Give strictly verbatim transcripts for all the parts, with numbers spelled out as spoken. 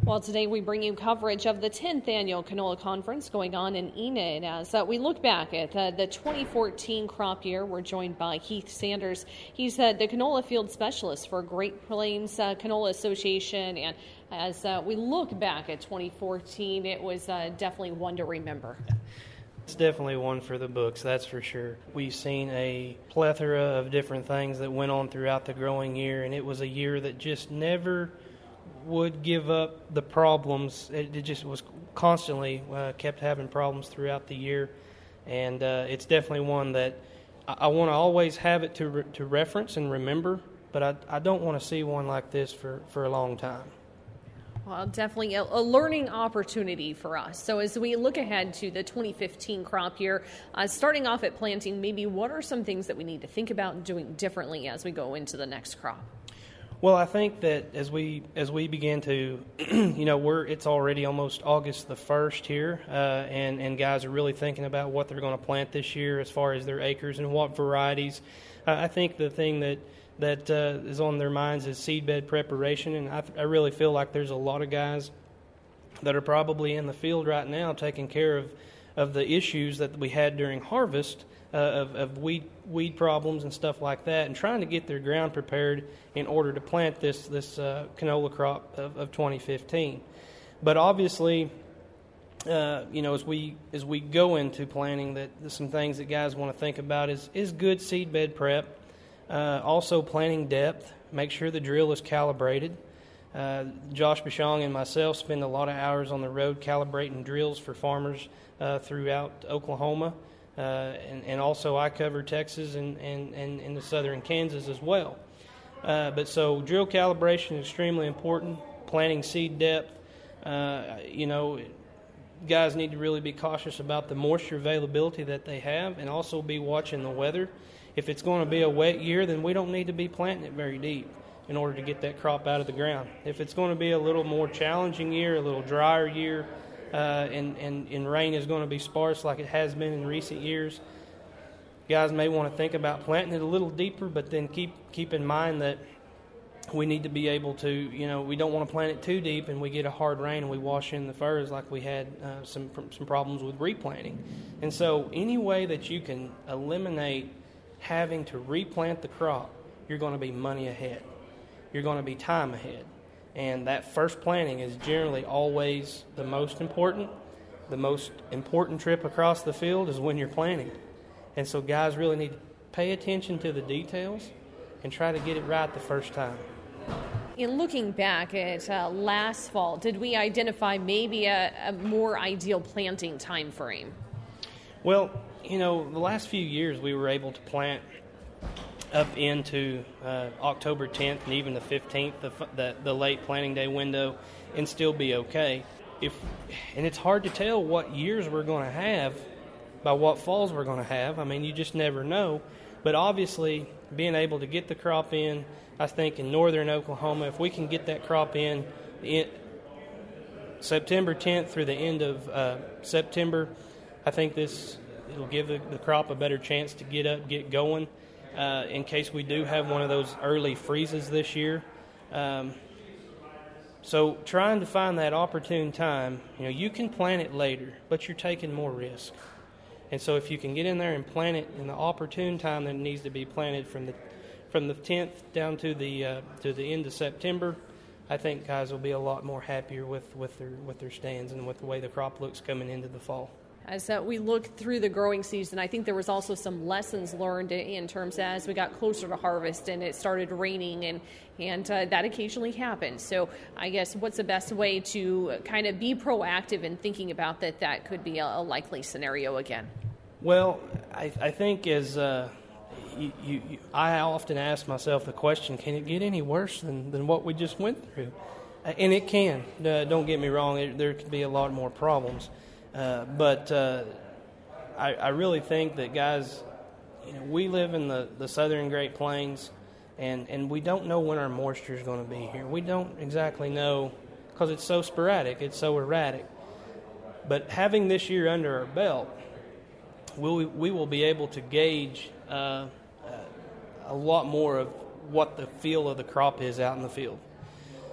Well, today we bring you coverage of the tenth Annual Canola Conference going on in Enid. As uh, we look back at uh, the twenty fourteen crop year, we're joined by Heath Sanders. He's uh, the canola field specialist for Great Plains uh, Canola Association. And as uh, we look back at twenty fourteen, it was uh, definitely one to remember. It's definitely one for the books, that's for sure. We've seen a plethora of different things that went on throughout the growing year, and it was a year that just never would give up the problems. It, it just was constantly uh, kept having problems throughout the year, and uh, it's definitely one that I, I want to always have it to re- to reference and remember, but I, I don't want to see one like this for, for a long time. Well, definitely a, a learning opportunity for us. So as we look ahead to the twenty fifteen crop year, uh, starting off at planting, maybe what are some things that we need to think about doing differently as we go into the next crop? Well, I think that as we as we begin to, you know, we're it's already almost August the first here, uh, and and guys are really thinking about what they're going to plant this year as far as their acres and what varieties. Uh, I think the thing that that uh, is on their minds is seedbed preparation, and I, I really feel like there's a lot of guys that are probably in the field right now taking care of of the issues that we had during harvest. Uh, of, of weed weed problems and stuff like that, and trying to get their ground prepared in order to plant this this uh, canola crop of, of twenty fifteen. But obviously, uh, you know, as we as we go into planting, that some things that guys want to think about is is good seed bed prep. Uh, also, planting depth. Make sure the drill is calibrated. Uh, Josh Bashong and myself spend a lot of hours on the road calibrating drills for farmers uh, throughout Oklahoma. Uh, and, and also I cover Texas and, and, and, and the southern Kansas as well. Uh, but so drill calibration is extremely important. Planting seed depth, uh, you know, guys need to really be cautious about the moisture availability that they have, and also be watching the weather. If it's going to be a wet year, then we don't need to be planting it very deep in order to get that crop out of the ground. If it's going to be a little more challenging year, a little drier year, Uh, and, and, and rain is going to be sparse like it has been in recent years, guys may want to think about planting it a little deeper, but then keep keep in mind that we need to be able to, you know, we don't want to plant it too deep and we get a hard rain and we wash in the furrows like we had uh, some some problems with replanting. And so any way that you can eliminate having to replant the crop, you're going to be money ahead. You're going to be time ahead. And that first planting is generally always the most important. The most important trip across the field is when you're planting. And so guys really need to pay attention to the details and try to get it right the first time. In looking back at uh, last fall, did we identify maybe a, a more ideal planting time frame? Well, you know, the last few years we were able to plant up into uh, October tenth and even the fifteenth, the, the the late planting day window, and still be okay. If and it's hard to tell what years we're going to have by what falls we're going to have. I mean, you just never know. But obviously, being able to get the crop in, I think in northern Oklahoma, if we can get that crop in, in September tenth through the end of uh, September, I think this it'll give the, the crop a better chance to get up, get going. Uh, in case we do have one of those early freezes this year. Um, so trying to find that opportune time, you know, you can plant it later, but you're taking more risk. And so if you can get in there and plant it in the opportune time that it needs to be planted from the from the tenth down to the uh, to the end of September, I think guys will be a lot more happier with, with their with their stands and with the way the crop looks coming into the fall. As uh, we look through the growing season, I think there was also some lessons learned in terms as we got closer to harvest and it started raining, and and uh, that occasionally happens. So I guess what's the best way to kind of be proactive in thinking about that that could be a, a likely scenario again? Well, I, I think as uh, you, you, you, I often ask myself the question, can it get any worse than, than what we just went through? Uh, and it can. Uh, don't get me wrong, it, there could be a lot more problems. Uh, but uh, I, I really think that, guys, you know, we live in the, the southern Great Plains, and, and we don't know when our moisture is going to be here. We don't exactly know because it's so sporadic, it's so erratic. But having this year under our belt, we'll, we will be able to gauge uh, uh, a lot more of what the feel of the crop is out in the field.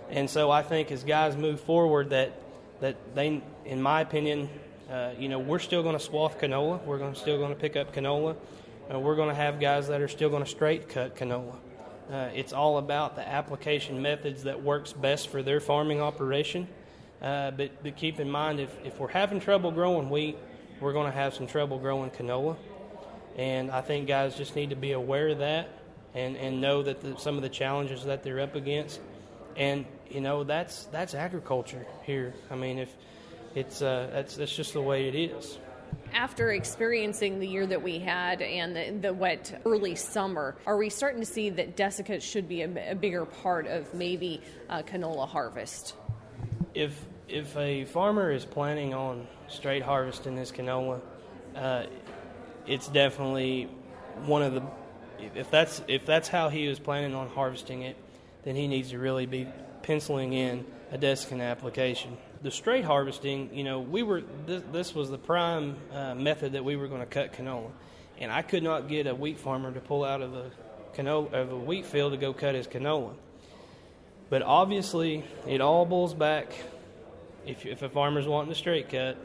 And so I think as guys move forward that, that they, in my opinion, uh, you know, we're still going to swath canola. We're gonna, still going to pick up canola. Uh, we're going to have guys that are still going to straight cut canola. Uh, it's all about the application methods that works best for their farming operation. Uh, but, but keep in mind, if, if we're having trouble growing wheat, we're going to have some trouble growing canola. And I think guys just need to be aware of that and, and know that the, some of the challenges that they're up against. And, you know, that's that's agriculture here. I mean, if it's uh, that's, that's just the way it is. After experiencing the year that we had and the, the wet early summer, are we starting to see that desiccant should be a, a bigger part of maybe uh, canola harvest? If if a farmer is planning on straight harvesting his canola, uh, it's definitely one of the. If that's if that's how he was planning on harvesting it, then he needs to really be penciling in a desiccant application. The straight harvesting, you know, we were this, this was the prime uh, method that we were going to cut canola, and I could not get a wheat farmer to pull out of a canola of a wheat field to go cut his canola. But obviously, it all boils back. If if a farmer's wanting a straight cut,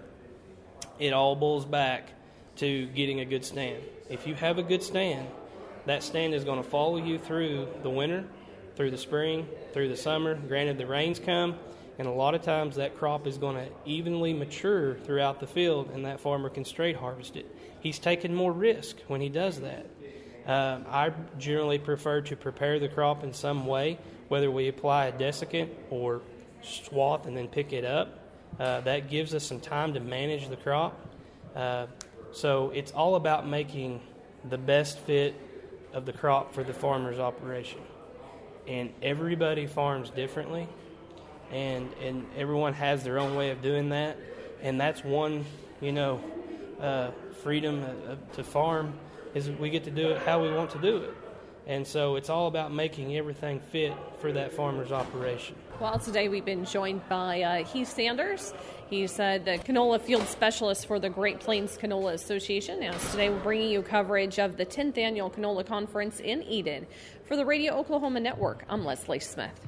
it all boils back to getting a good stand. If you have a good stand, that stand is going to follow you through the winter, through the spring, through the summer. Granted, the rains come. And a lot of times that crop is going to evenly mature throughout the field, and that farmer can straight harvest it. He's taking more risk when he does that. Uh, I generally prefer to prepare the crop in some way, whether we apply a desiccant or swath and then pick it up. Uh, that gives us some time to manage the crop. Uh, so it's all about making the best fit of the crop for the farmer's operation. And everybody farms differently. And and everyone has their own way of doing that, and that's one, you know, uh, freedom uh, to farm is we get to do it how we want to do it. And so it's all about making everything fit for that farmer's operation. Well, today we've been joined by uh, Heath Sanders. He's uh, the canola field specialist for the Great Plains Canola Association. As today we're bringing you coverage of the tenth Annual Canola Conference in Eden. For the Radio Oklahoma Network, I'm Leslie Smith.